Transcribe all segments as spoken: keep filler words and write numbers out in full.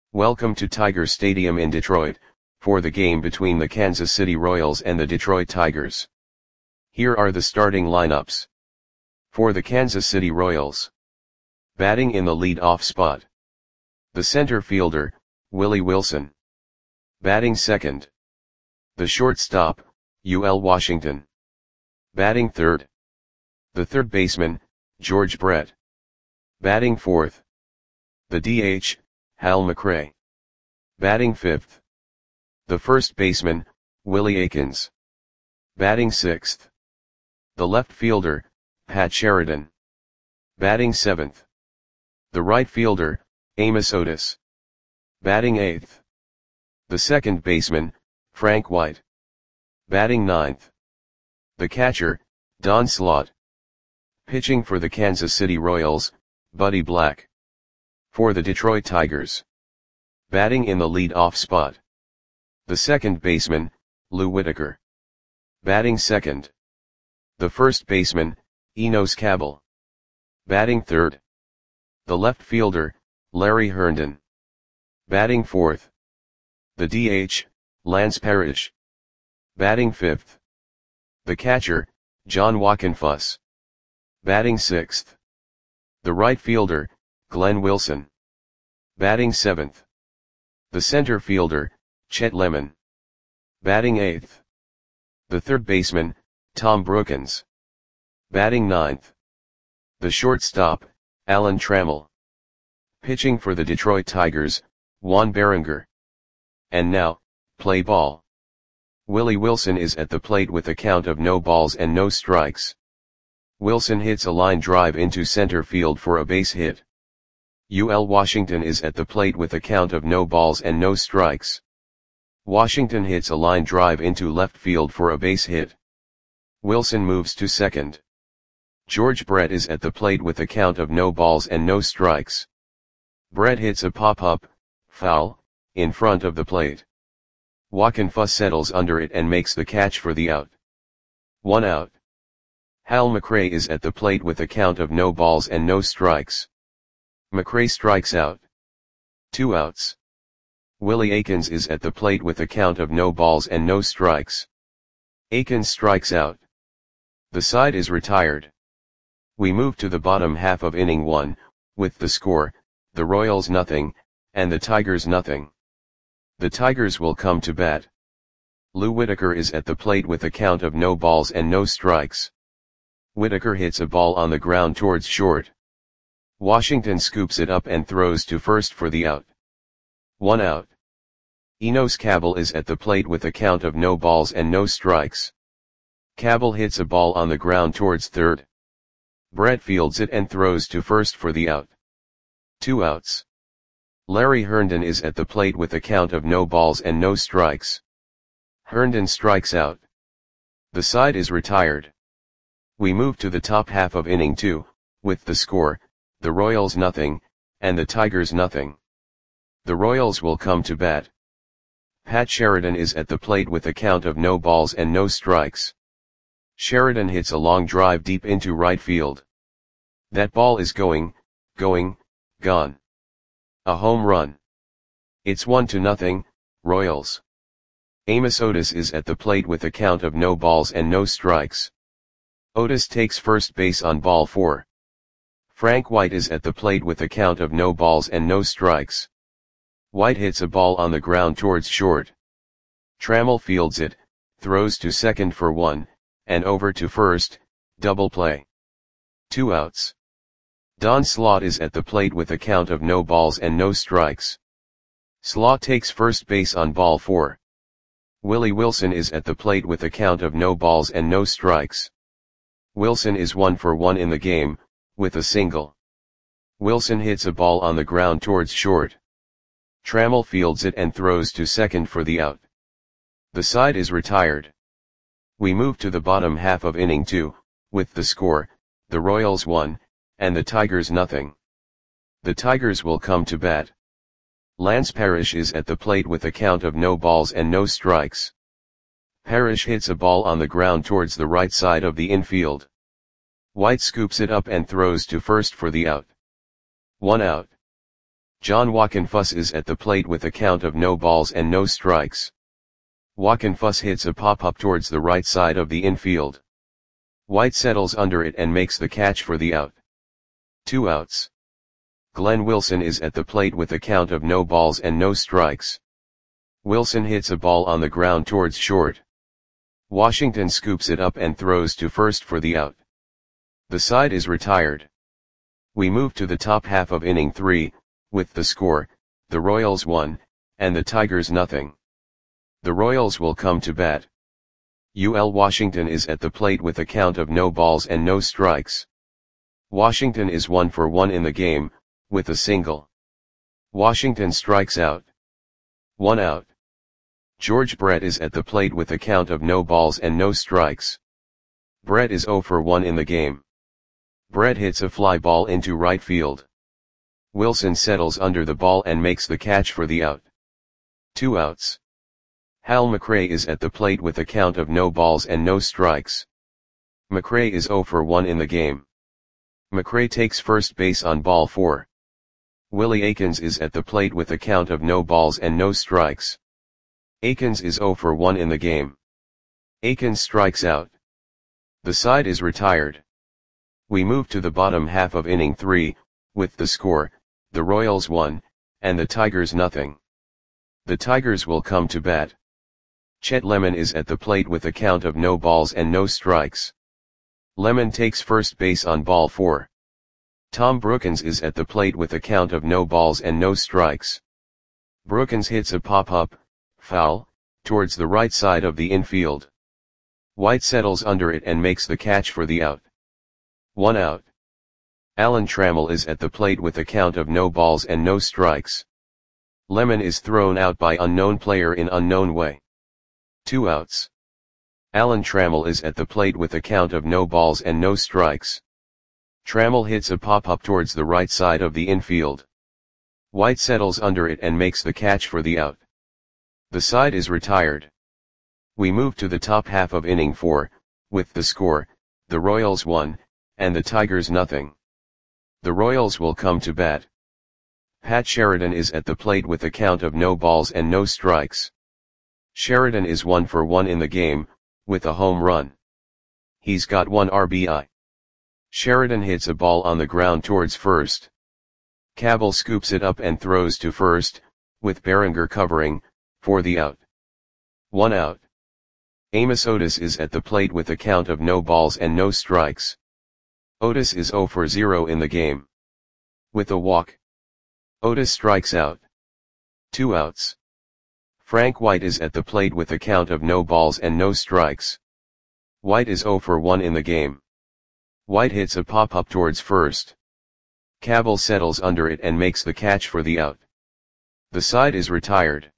Welcome to Tiger Stadium in Detroit, for the game between the Kansas City Royals and the Detroit Tigers. Here are the starting lineups. For the Kansas City Royals. Batting in the lead-off spot. The center fielder, Willie Wilson. Batting second. The shortstop, U L Washington. Batting third. The third baseman, George Brett. Batting fourth. The D H, Hal McRae. Batting fifth. The first baseman, Willie Aikens. Batting sixth. The left fielder, Pat Sheridan. Batting seventh. The right fielder, Amos Otis. Batting eighth. The second baseman, Frank White. Batting ninth. The catcher, Don Slaught. Pitching for the Kansas City Royals, Buddy Black. For the Detroit Tigers. Batting in the lead-off spot. The second baseman, Lou Whitaker. Batting second. The first baseman, Enos Cabell. Batting third. The left fielder, Larry Herndon. Batting fourth. The D H, Lance Parrish. Batting fifth. The catcher, John Wockenfuss. Batting sixth. The right fielder, Glenn Wilson. Batting seventh. The center fielder, Chet Lemon. Batting eighth. The third baseman, Tom Brookens. Batting ninth. The shortstop, Alan Trammell. Pitching for the Detroit Tigers, Juan Berenger. And now, play ball. Willie Wilson is at the plate with a count of no balls and no strikes. Wilson hits a line drive into center field for a base hit. U L Washington is at the plate with a count of no balls and no strikes. Washington hits a line drive into left field for a base hit. Wilson moves to second. George Brett is at the plate with a count of no balls and no strikes. Brett hits a pop-up, foul, in front of the plate. Wockenfuss settles under it and makes the catch for the out. One out. Hal McRae is at the plate with a count of no balls and no strikes. McRae strikes out. Two outs. Willie Aikens is at the plate with a count of no balls and no strikes. Aikens strikes out. The side is retired. We move to the bottom half of inning one, with the score, the Royals nothing, and the Tigers nothing. The Tigers will come to bat. Lou Whitaker is at the plate with a count of no balls and no strikes. Whitaker hits a ball on the ground towards short. Washington scoops it up and throws to first for the out. One out. Enos Cabell is at the plate with a count of no balls and no strikes. Cabell hits a ball on the ground towards third. Brett fields it and throws to first for the out. Two outs. Larry Herndon is at the plate with a count of no balls and no strikes. Herndon strikes out. The side is retired. We move to the top half of inning two, with the score, the Royals nothing, and the Tigers nothing. The Royals will come to bat. Pat Sheridan is at the plate with a count of no balls and no strikes. Sheridan hits a long drive deep into right field. That ball is going, going, gone. A home run. It's one to nothing, Royals. Amos Otis is at the plate with a count of no balls and no strikes. Otis takes first base on ball four. Frank White is at the plate with a count of no balls and no strikes. White hits a ball on the ground towards short. Trammell fields it, throws to second for one, and over to first, double play. Two outs. Don Slaught is at the plate with a count of no balls and no strikes. Slaught takes first base on ball four. Willie Wilson is at the plate with a count of no balls and no strikes. Wilson is one for one in the game, with a single. Wilson hits a ball on the ground towards short. Trammell fields it and throws to second for the out. The side is retired. We move to the bottom half of inning two, with the score, the Royals one, and the Tigers nothing. The Tigers will come to bat. Lance Parrish is at the plate with a count of no balls and no strikes. Parrish hits a ball on the ground towards the right side of the infield. White scoops it up and throws to first for the out. One out. John Wockenfuss is at the plate with a count of no balls and no strikes. Wockenfuss hits a pop-up towards the right side of the infield. White settles under it and makes the catch for the out. Two outs. Glenn Wilson is at the plate with a count of no balls and no strikes. Wilson hits a ball on the ground towards short. Washington scoops it up and throws to first for the out. The side is retired. We move to the top half of inning three, with the score, the Royals one, and the Tigers nothing. The Royals will come to bat. U L Washington is at the plate with a count of no balls and no strikes. Washington is one for one in the game, with a single. Washington strikes out. One out. George Brett is at the plate with a count of no balls and no strikes. Brett is zero for one in the game. Brett hits a fly ball into right field. Wilson settles under the ball and makes the catch for the out. Two outs. Hal McRae is at the plate with a count of no balls and no strikes. McRae is zero for one in the game. McRae takes first base on ball four. Willie Aikens is at the plate with a count of no balls and no strikes. Aikens is zero for one in the game. Aikens strikes out. The side is retired. We move to the bottom half of inning three, with the score, the Royals one, and the Tigers nothing. The Tigers will come to bat. Chet Lemon is at the plate with a count of no balls and no strikes. Lemon takes first base on ball four. Tom Brookins is at the plate with a count of no balls and no strikes. Brookins hits a pop-up, foul, towards the right side of the infield. White settles under it and makes the catch for the out. One out. Alan Trammell is at the plate with a count of no balls and no strikes. Lemon is thrown out by unknown player in unknown way. Two outs. Alan Trammell is at the plate with a count of no balls and no strikes. Trammell hits a pop-up towards the right side of the infield. White settles under it and makes the catch for the out. The side is retired. We move to the top half of inning four, with the score, the Royals one, and the Tigers nothing. The Royals will come to bat. Pat Sheridan is at the plate with a count of no balls and no strikes. Sheridan is one for one in the game, with a home run. He's got one R B I. Sheridan hits a ball on the ground towards first. Cabell scoops it up and throws to first, with Berenger covering, for the out. One out. Amos Otis is at the plate with a count of no balls and no strikes. Otis is zero for zero in the game. With a walk, Otis strikes out. Two outs. Frank White is at the plate with a count of no balls and no strikes. White is zero for one in the game. White hits a pop-up towards first. Cabell settles under it and makes the catch for the out. The side is retired.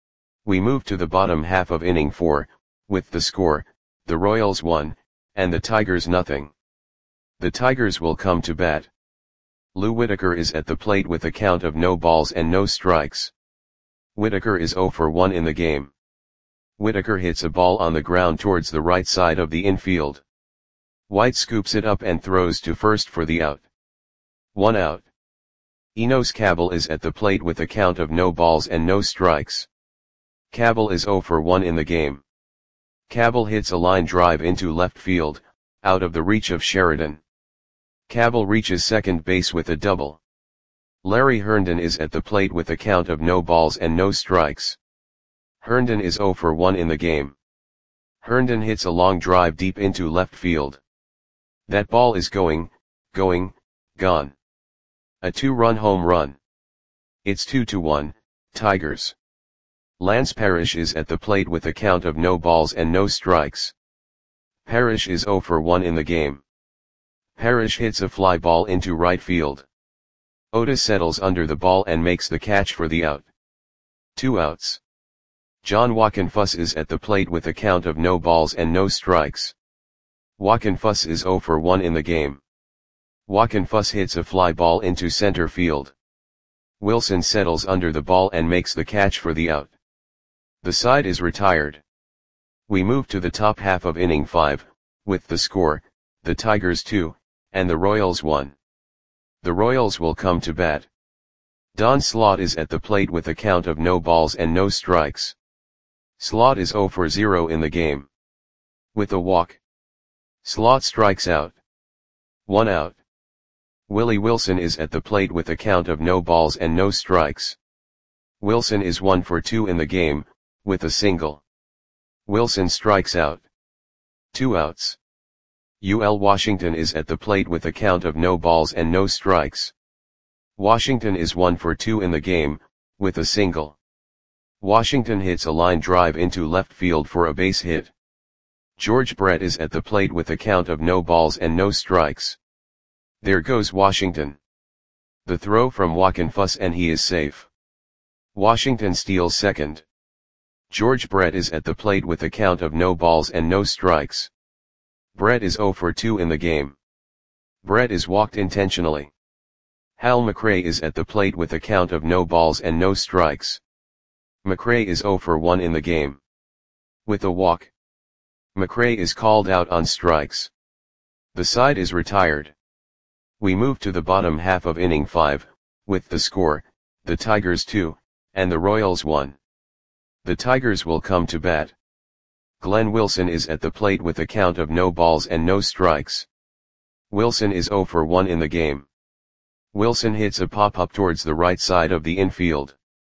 We move to the bottom half of inning four, with the score, the Royals one, and the Tigers nothing. The Tigers will come to bat. Lou Whitaker is at the plate with a count of no balls and no strikes. Whitaker is zero for one in the game. Whitaker hits a ball on the ground towards the right side of the infield. White scoops it up and throws to first for the out. One out. Enos Cabell is at the plate with a count of no balls and no strikes. Cabell is zero for one in the game. Cabell hits a line drive into left field, out of the reach of Sheridan. Cabell reaches second base with a double. Larry Herndon is at the plate with a count of no balls and no strikes. Herndon is zero for one in the game. Herndon hits a long drive deep into left field. That ball is going, going, gone. A two-run home run. It's two to one, Tigers. Lance Parrish is at the plate with a count of no balls and no strikes. Parrish is zero for one in the game. Parrish hits a fly ball into right field. Otis settles under the ball and makes the catch for the out. Two outs. John Wockenfuss is at the plate with a count of no balls and no strikes. Wockenfuss is zero for one in the game. Wockenfuss hits a fly ball into center field. Wilson settles under the ball and makes the catch for the out. The side is retired. We move to the top half of inning five, with the score, the Tigers two, and the Royals one. The Royals will come to bat. Don Slot is at the plate with a count of no balls and no strikes. Slot is zero for zero in the game. With a walk, Slot strikes out. One out. Willie Wilson is at the plate with a count of no balls and no strikes. Wilson is one for two in the game, with a single. Wilson strikes out. Two outs. U L Washington is at the plate with a count of no balls and no strikes. Washington is one for two in the game, with a single. Washington hits a line drive into left field for a base hit. George Brett is at the plate with a count of no balls and no strikes. There goes Washington. The throw from Joaquin Fuss and he is safe. Washington steals second. George Brett is at the plate with a count of no balls and no strikes. Brett is zero for two in the game. Brett is walked intentionally. Hal McRae is at the plate with a count of no balls and no strikes. McRae is zero for one in the game. With a walk, McRae is called out on strikes. The side is retired. We move to the bottom half of inning five, with the score, the Tigers two, and the Royals one. The Tigers will come to bat. Glenn Wilson is at the plate with a count of no balls and no strikes. Wilson is zero for one in the game. Wilson hits a pop-up towards the right side of the infield.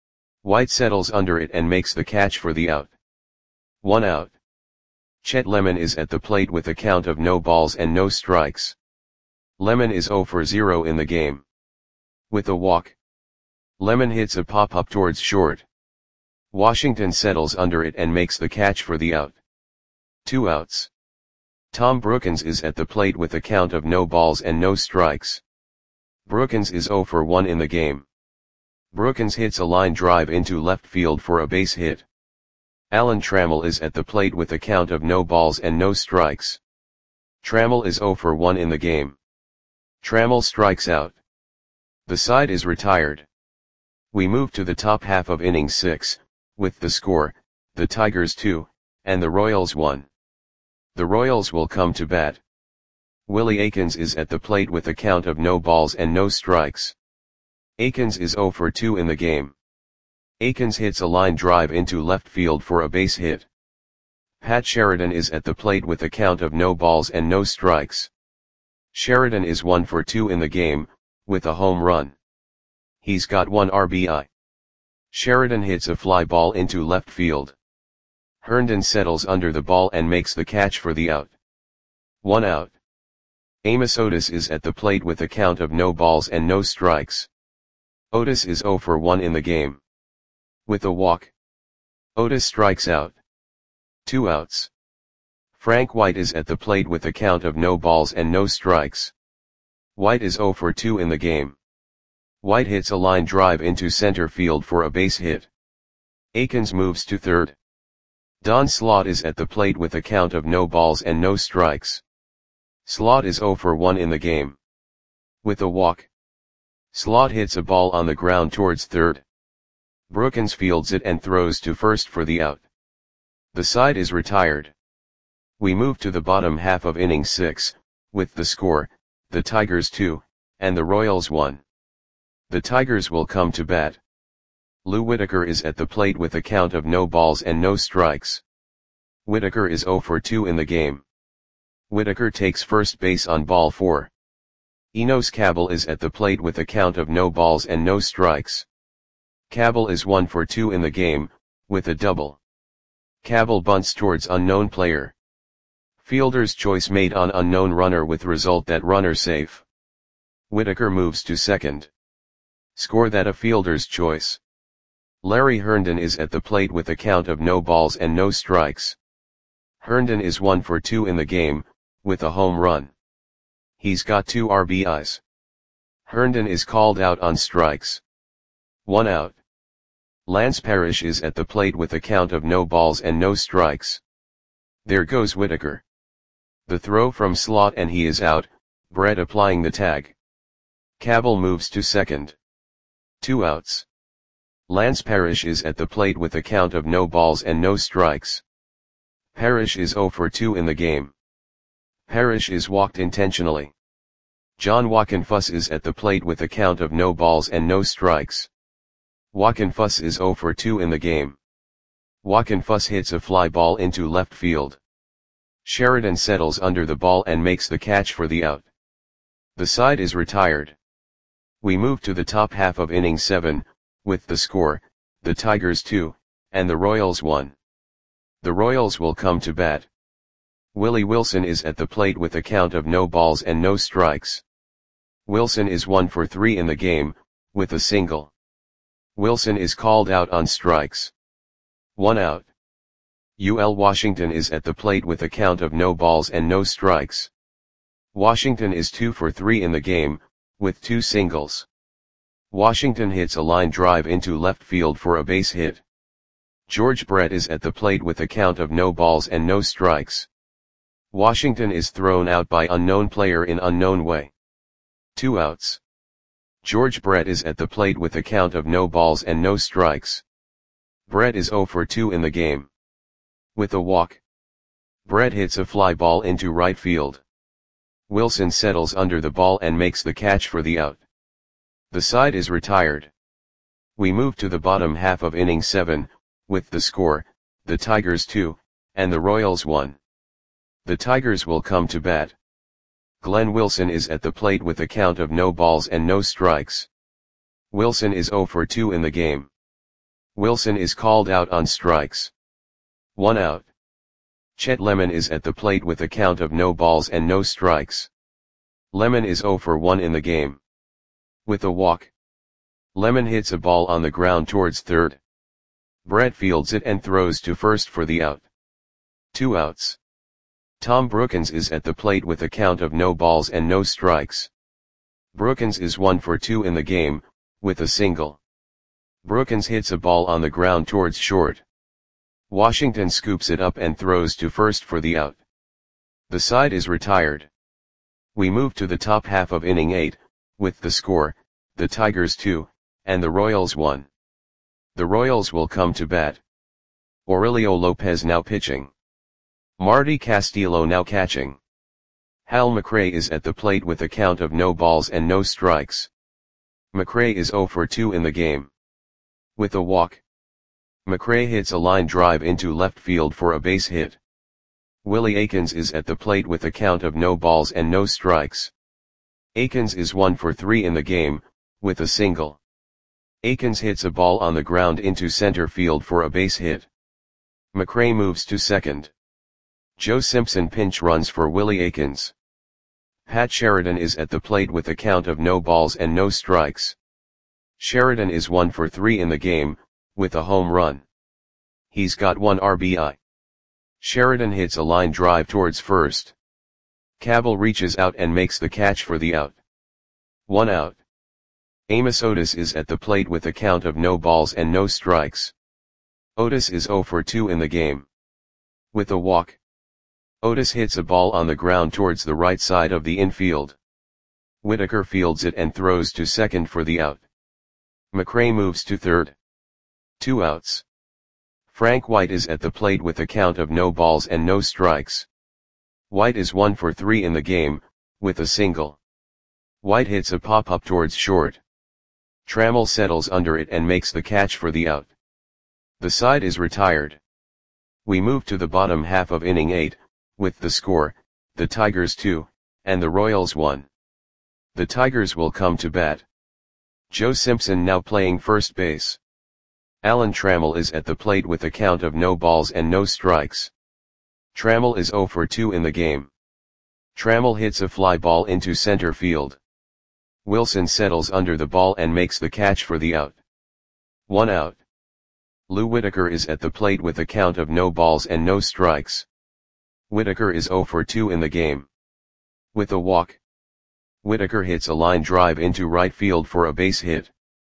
White settles under it and makes the catch for the out. One out. Chet Lemon is at the plate with a count of no balls and no strikes. Lemon is zero for zero in the game. With a walk, Lemon hits a pop-up towards short. Washington settles under it and makes the catch for the out. Two outs. Tom Brookins is at the plate with a count of no balls and no strikes. Brookins is zero for one in the game. Brookins hits a line drive into left field for a base hit. Alan Trammell is at the plate with a count of no balls and no strikes. Trammell is zero for one in the game. Trammell strikes out. The side is retired. We move to the top half of inning six, with the score, the Tigers two, and the Royals one. The Royals will come to bat. Willie Aikens is at the plate with a count of no balls and no strikes. Aikens is zero for two in the game. Aikens hits a line drive into left field for a base hit. Pat Sheridan is at the plate with a count of no balls and no strikes. Sheridan is one for two in the game, with a home run. He's got one R B I. Sheridan hits a fly ball into left field. Herndon settles under the ball and makes the catch for the out. One out. Amos Otis is at the plate with a count of no balls and no strikes. Otis is zero for one in the game. With a walk, Otis strikes out. Two outs. Frank White is at the plate with a count of no balls and no strikes. White is zero for two in the game. White hits a line drive into center field for a base hit. Aikens moves to third. Don Slot is at the plate with a count of no balls and no strikes. Slot is zero for one in the game. With a walk, Slot hits a ball on the ground towards third. Brookins fields it and throws to first for the out. The side is retired. We move to the bottom half of inning six, with the score, the Tigers two, and the Royals one. The Tigers will come to bat. Lou Whitaker is at the plate with a count of no balls and no strikes. Whitaker is zero for two in the game. Whitaker takes first base on ball four. Enos Cabell is at the plate with a count of no balls and no strikes. Cabell is one for two in the game, with a double. Cabell bunts towards unknown player. Fielder's choice made on unknown runner with result that runner safe. Whitaker moves to second. Score that a fielder's choice. Larry Herndon is at the plate with a count of no balls and no strikes. Herndon is one for two in the game, with a home run. He's got two R B Is. Herndon is called out on strikes. One out. Lance Parrish is at the plate with a count of no balls and no strikes. There goes Whitaker. The throw from Slot and he is out, Brett applying the tag. Cabell moves to second. Two outs. Lance Parrish is at the plate with a count of no balls and no strikes. Parrish is zero for two in the game. Parrish is walked intentionally. John Wockenfuss is at the plate with a count of no balls and no strikes. Wockenfuss is zero for two in the game. Wockenfuss hits a fly ball into left field. Sheridan settles under the ball and makes the catch for the out. The side is retired. We move to the top half of inning seven, with the score, the Tigers two, and the Royals one. The Royals will come to bat. Willie Wilson is at the plate with a count of no balls and no strikes. Wilson is one for three in the game, with a single. Wilson is called out on strikes. One out. U L Washington is at the plate with a count of no balls and no strikes. Washington is two for three in the game, with two singles. Washington hits a line drive into left field for a base hit. George Brett is at the plate with a count of no balls and no strikes. Washington is thrown out by unknown player in unknown way. Two outs. George Brett is at the plate with a count of no balls and no strikes. Brett is zero for two in the game. With a walk. Brett hits a fly ball into right field. Wilson settles under the ball and makes the catch for the out. The side is retired. We move to the bottom half of inning seven, with the score, the Tigers two, and the Royals one. The Tigers will come to bat. Glenn Wilson is at the plate with a count of no balls and no strikes. Wilson is zero for two in the game. Wilson is called out on strikes. One out. Chet Lemon is at the plate with a count of no balls and no strikes. Lemon is zero for one in the game. With a walk. Lemon hits a ball on the ground towards third. Brett fields it and throws to first for the out. Two outs. Tom Brookins is at the plate with a count of no balls and no strikes. Brookins is one for two in the game, with a single. Brookins hits a ball on the ground towards short. Washington scoops it up and throws to first for the out. The side is retired. We move to the top half of inning eight, with the score, the Tigers two, and the Royals one. The Royals will come to bat. Aurelio Lopez now pitching. Marty Castillo now catching. Hal McRae is at the plate with a count of no balls and no strikes. McRae is zero for two in the game. With a walk. McRae hits a line drive into left field for a base hit. Willie Aikens is at the plate with a count of no balls and no strikes. Aikens is one for three in the game, with a single. Aikens hits a ball on the ground into center field for a base hit. McRae moves to second. Joe Simpson pinch runs for Willie Aikens. Pat Sheridan is at the plate with a count of no balls and no strikes. Sheridan is one for three in the game, with a home run. He's got one R B I. Sheridan hits a line drive towards first. Cabell reaches out and makes the catch for the out. One out. Amos Otis is at the plate with a count of no balls and no strikes. Otis is zero for two in the game. With a walk. Otis hits a ball on the ground towards the right side of the infield. Whitaker fields it and throws to second for the out. McRae moves to third. Two outs. Frank White is at the plate with a count of no balls and no strikes. White is one for three in the game, with a single. White hits a pop-up towards short. Trammell settles under it and makes the catch for the out. The side is retired. We move to the bottom half of inning eight, with the score, the Tigers two, and the Royals one. The Tigers will come to bat. Joe Simpson now playing first base. Alan Trammell is at the plate with a count of no balls and no strikes. Trammell is zero for two in the game. Trammell hits a fly ball into center field. Wilson settles under the ball and makes the catch for the out. One out. Lou Whitaker is at the plate with a count of no balls and no strikes. Whitaker is zero for two in the game. With a walk. Whitaker hits a line drive into right field for a base hit.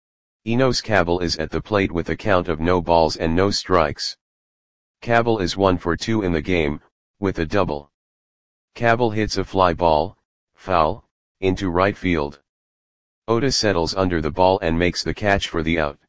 Enos Cabell is at the plate with a count of no balls and no strikes. Cabell is one for two in the game, with a double. Cabell hits a fly ball, foul, into right field. Otis settles under the ball and makes the catch for the out.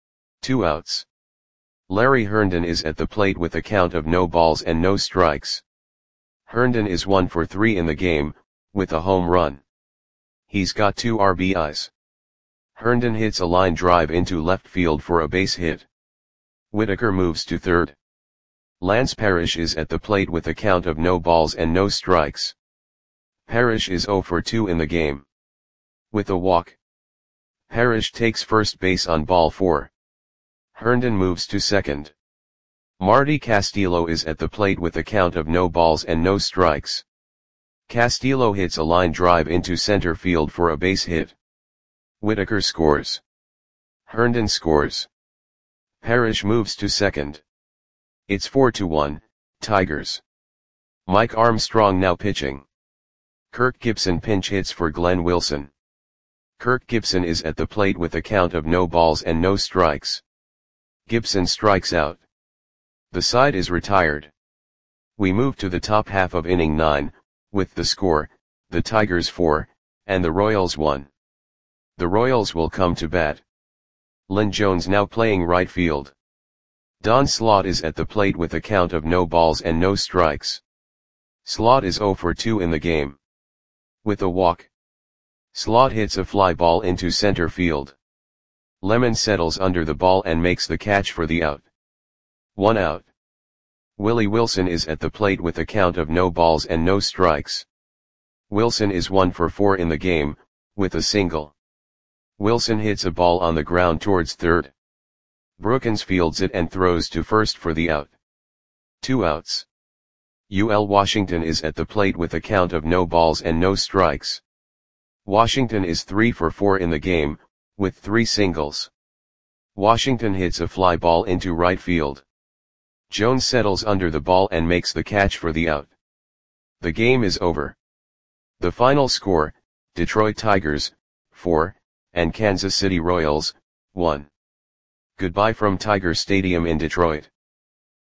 Two outs. Larry Herndon is at the plate with a count of no balls and no strikes. Herndon is one for three in the game, with a home run. He's got two R B Is. Herndon hits a line drive into left field for a base hit. Whitaker moves to third. Lance Parrish is at the plate with a count of no balls and no strikes. Parrish is zero for two in the game. With a walk, Parrish takes first base on ball four. Herndon moves to second. Marty Castillo is at the plate with a count of no balls and no strikes. Castillo hits a line drive into center field for a base hit. Whitaker scores. Herndon scores. Parrish moves to second. It's four to one, Tigers. Mike Armstrong now pitching. Kirk Gibson pinch hits for Glenn Wilson. Kirk Gibson is at the plate with a count of no balls and no strikes. Gibson strikes out. The side is retired. We move to the top half of inning nine, with the score, the Tigers four, and the Royals one. The Royals will come to bat. Lynn Jones now playing right field. Don Slaught is at the plate with a count of no balls and no strikes. Slaught is zero for two in the game. With a walk, Slaught hits a fly ball into center field. Lemon settles under the ball and makes the catch for the out. One out. Willie Wilson is at the plate with a count of no balls and no strikes. Wilson is one for four in the game, with a single. Wilson hits a ball on the ground towards third. Brookins fields it and throws to first for the out. Two outs. U L Washington is at the plate with a count of no balls and no strikes. Washington is three for four in the game, with three singles. Washington hits a fly ball into right field. Jones settles under the ball and makes the catch for the out. The game is over. The final score, Detroit Tigers, four, and Kansas City Royals, one. Goodbye from Tiger Stadium in Detroit.